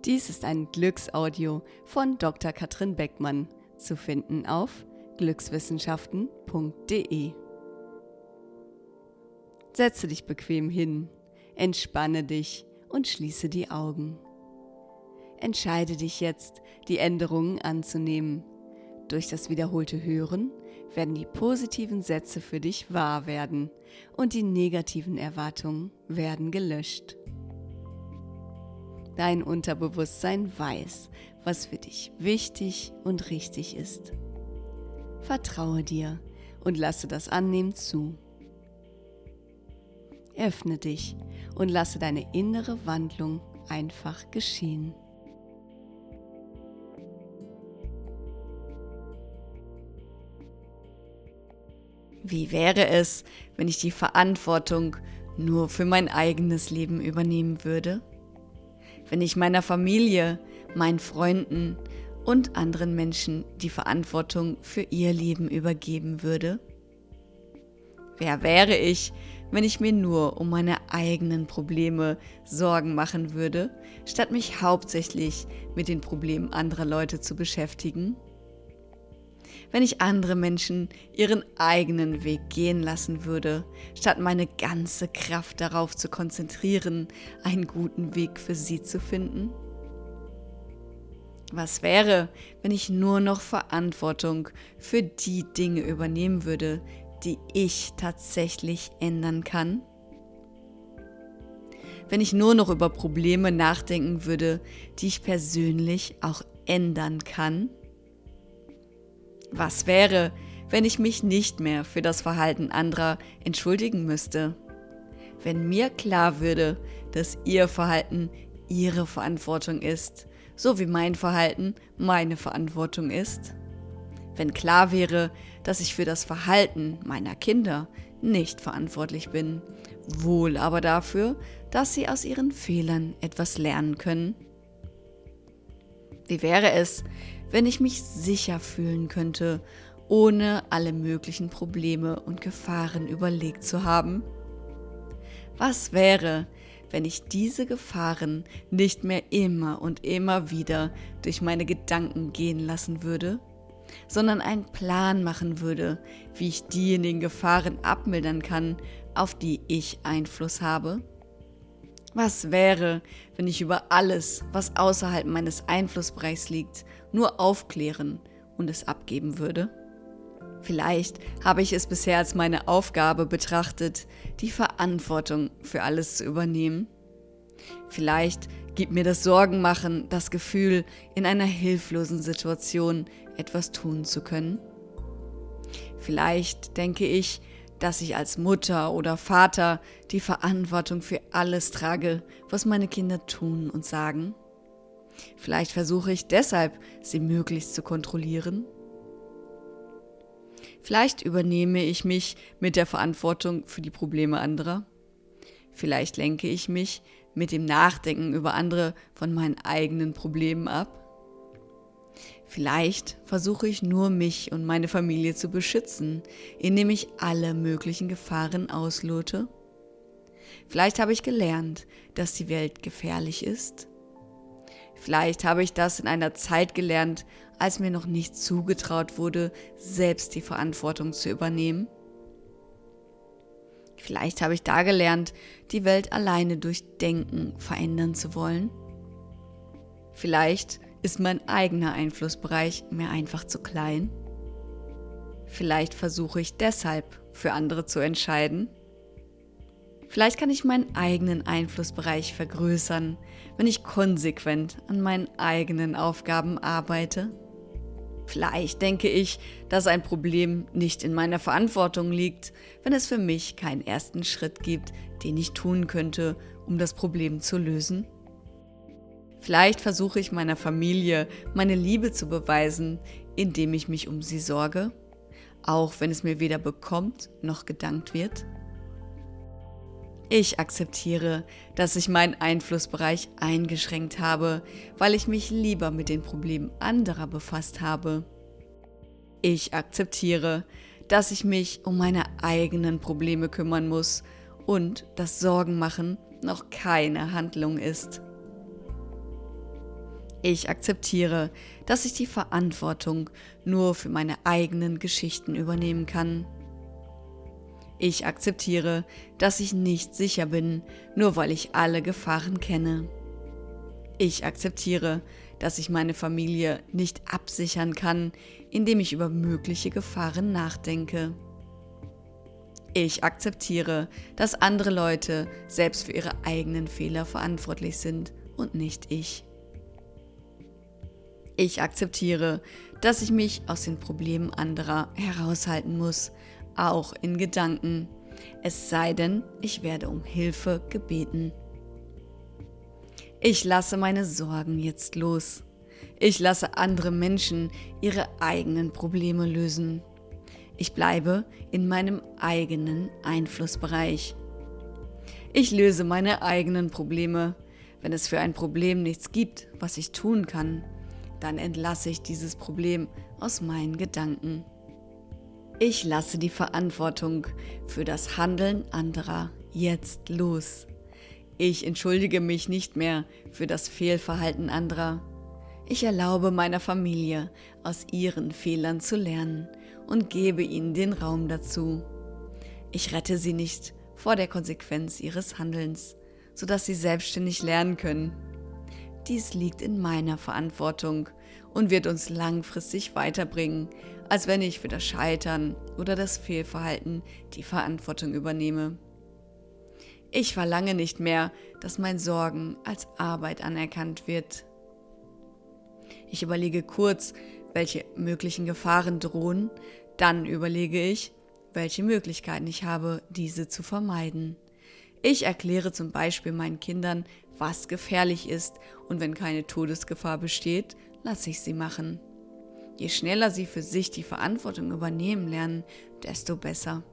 Dies ist ein Glücksaudio von Dr. Katrin Beckmann, zu finden auf glückswissenschaften.de. Setze dich bequem hin, entspanne dich und schließe die Augen. Entscheide dich jetzt, die Änderungen anzunehmen. Durch das wiederholte Hören werden die positiven Sätze für dich wahr werden und die negativen Erwartungen werden gelöscht. Dein Unterbewusstsein weiß, was für dich wichtig und richtig ist. Vertraue dir und lasse das Annehmen zu. Öffne dich und lasse deine innere Wandlung einfach geschehen. Wie wäre es, wenn ich die Verantwortung nur für mein eigenes Leben übernehmen würde? Wenn ich meiner Familie, meinen Freunden und anderen Menschen die Verantwortung für ihr Leben übergeben würde? Wer wäre ich, wenn ich mir nur um meine eigenen Probleme Sorgen machen würde, statt mich hauptsächlich mit den Problemen anderer Leute zu beschäftigen? Wenn ich andere Menschen ihren eigenen Weg gehen lassen würde, statt meine ganze Kraft darauf zu konzentrieren, einen guten Weg für sie zu finden? Was wäre, wenn ich nur noch Verantwortung für die Dinge übernehmen würde, die ich tatsächlich ändern kann? Wenn ich nur noch über Probleme nachdenken würde, die ich persönlich auch ändern kann? Was wäre, wenn ich mich nicht mehr für das Verhalten anderer entschuldigen müsste? Wenn mir klar würde, dass ihr Verhalten ihre Verantwortung ist, so wie mein Verhalten meine Verantwortung ist? Wenn klar wäre, dass ich für das Verhalten meiner Kinder nicht verantwortlich bin, wohl aber dafür, dass sie aus ihren Fehlern etwas lernen können? Wie wäre es, wenn ich mich sicher fühlen könnte, ohne alle möglichen Probleme und Gefahren überlegt zu haben? Was wäre, wenn ich diese Gefahren nicht mehr immer und immer wieder durch meine Gedanken gehen lassen würde, sondern einen Plan machen würde, wie ich diejenigen Gefahren abmildern kann, auf die ich Einfluss habe? Was wäre, wenn ich über alles, was außerhalb meines Einflussbereichs liegt, nur aufklären und es abgeben würde? Vielleicht habe ich es bisher als meine Aufgabe betrachtet, die Verantwortung für alles zu übernehmen. Vielleicht gibt mir das Sorgenmachen das Gefühl, in einer hilflosen Situation etwas tun zu können. Vielleicht denke ich, dass ich als Mutter oder Vater die Verantwortung für alles trage, was meine Kinder tun und sagen. Vielleicht versuche ich deshalb, sie möglichst zu kontrollieren. Vielleicht übernehme ich mich mit der Verantwortung für die Probleme anderer. Vielleicht lenke ich mich mit dem Nachdenken über andere von meinen eigenen Problemen ab. Vielleicht versuche ich nur mich und meine Familie zu beschützen, indem ich alle möglichen Gefahren auslote. Vielleicht habe ich gelernt, dass die Welt gefährlich ist. Vielleicht habe ich das in einer Zeit gelernt, als mir noch nicht zugetraut wurde, selbst die Verantwortung zu übernehmen. Vielleicht habe ich da gelernt, die Welt alleine durch Denken verändern zu wollen. Vielleicht ist mein eigener Einflussbereich mir einfach zu klein. Vielleicht versuche ich deshalb, für andere zu entscheiden. Vielleicht kann ich meinen eigenen Einflussbereich vergrößern, wenn ich konsequent an meinen eigenen Aufgaben arbeite. Vielleicht denke ich, dass ein Problem nicht in meiner Verantwortung liegt, wenn es für mich keinen ersten Schritt gibt, den ich tun könnte, um das Problem zu lösen. Vielleicht versuche ich meiner Familie meine Liebe zu beweisen, indem ich mich um sie sorge, auch wenn es mir weder bekommt noch gedankt wird. Ich akzeptiere, dass ich meinen Einflussbereich eingeschränkt habe, weil ich mich lieber mit den Problemen anderer befasst habe. Ich akzeptiere, dass ich mich um meine eigenen Probleme kümmern muss und dass Sorgen machen noch keine Handlung ist. Ich akzeptiere, dass ich die Verantwortung nur für meine eigenen Geschichten übernehmen kann. Ich akzeptiere, dass ich nicht sicher bin, nur weil ich alle Gefahren kenne. Ich akzeptiere, dass ich meine Familie nicht absichern kann, indem ich über mögliche Gefahren nachdenke. Ich akzeptiere, dass andere Leute selbst für ihre eigenen Fehler verantwortlich sind und nicht ich. Ich akzeptiere, dass ich mich aus den Problemen anderer heraushalten muss, auch in Gedanken, es sei denn, ich werde um Hilfe gebeten. Ich lasse meine Sorgen jetzt los. Ich lasse andere Menschen ihre eigenen Probleme lösen. Ich bleibe in meinem eigenen Einflussbereich. Ich löse meine eigenen Probleme. Wenn es für ein Problem nichts gibt, was ich tun kann, dann entlasse ich dieses Problem aus meinen Gedanken. Ich lasse die Verantwortung für das Handeln anderer jetzt los. Ich entschuldige mich nicht mehr für das Fehlverhalten anderer. Ich erlaube meiner Familie, aus ihren Fehlern zu lernen und gebe ihnen den Raum dazu. Ich rette sie nicht vor der Konsequenz ihres Handelns, sodass sie selbstständig lernen können. Dies liegt in meiner Verantwortung und wird uns langfristig weiterbringen, als wenn ich für das Scheitern oder das Fehlverhalten die Verantwortung übernehme. Ich verlange nicht mehr, dass mein Sorgen als Arbeit anerkannt wird. Ich überlege kurz, welche möglichen Gefahren drohen, dann überlege ich, welche Möglichkeiten ich habe, diese zu vermeiden. Ich erkläre zum Beispiel meinen Kindern, was gefährlich ist, und wenn keine Todesgefahr besteht, lasse ich sie machen. Je schneller sie für sich die Verantwortung übernehmen lernen, desto besser.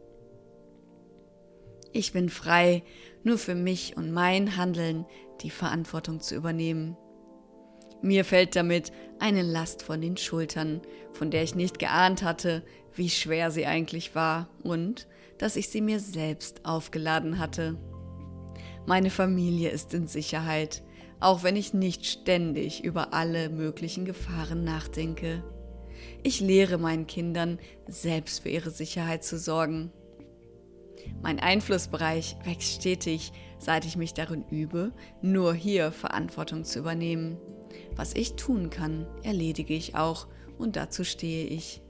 Ich bin frei, nur für mich und mein Handeln die Verantwortung zu übernehmen. Mir fällt damit eine Last von den Schultern, von der ich nicht geahnt hatte, wie schwer sie eigentlich war und dass ich sie mir selbst aufgeladen hatte. Meine Familie ist in Sicherheit, auch wenn ich nicht ständig über alle möglichen Gefahren nachdenke. Ich lehre meinen Kindern, selbst für ihre Sicherheit zu sorgen. Mein Einflussbereich wächst stetig, seit ich mich darin übe, nur hier Verantwortung zu übernehmen. Was ich tun kann, erledige ich auch und dazu stehe ich.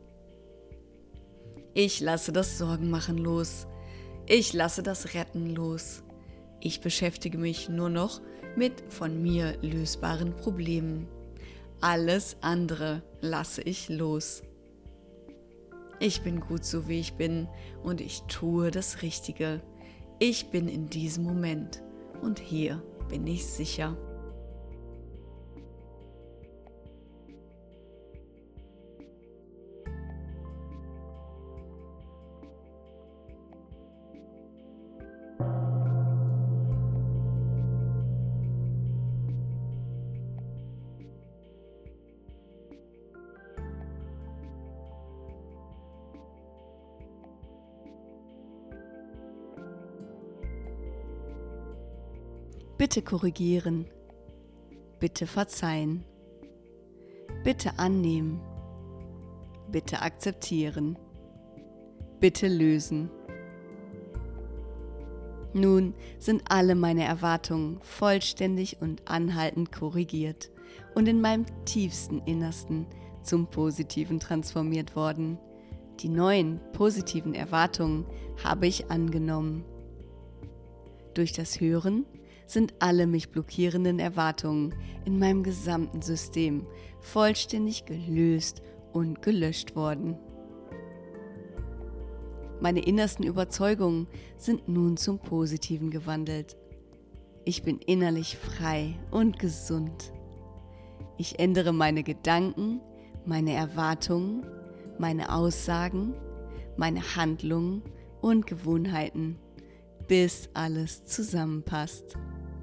Ich lasse das Sorgenmachen los. Ich lasse das Retten los. Ich beschäftige mich nur noch mit von mir lösbaren Problemen. Alles andere lasse ich los. Ich bin gut so, wie ich bin, und ich tue das Richtige. Ich bin in diesem Moment und hier bin ich sicher. Bitte korrigieren, bitte verzeihen, bitte annehmen, bitte akzeptieren, bitte lösen. Nun sind alle meine Erwartungen vollständig und anhaltend korrigiert und in meinem tiefsten Innersten zum Positiven transformiert worden. Die neuen positiven Erwartungen habe ich angenommen. Durch das Hören sind alle mich blockierenden Erwartungen in meinem gesamten System vollständig gelöst und gelöscht worden. Meine innersten Überzeugungen sind nun zum Positiven gewandelt. Ich bin innerlich frei und gesund. Ich ändere meine Gedanken, meine Erwartungen, meine Aussagen, meine Handlungen und Gewohnheiten, bis alles zusammenpasst.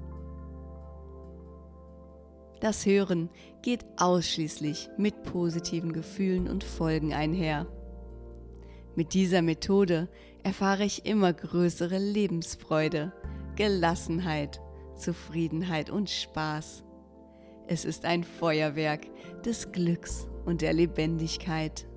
Das Hören geht ausschließlich mit positiven Gefühlen und Folgen einher. Mit dieser Methode erfahre ich immer größere Lebensfreude, Gelassenheit, Zufriedenheit und Spaß. Es ist ein Feuerwerk des Glücks und der Lebendigkeit.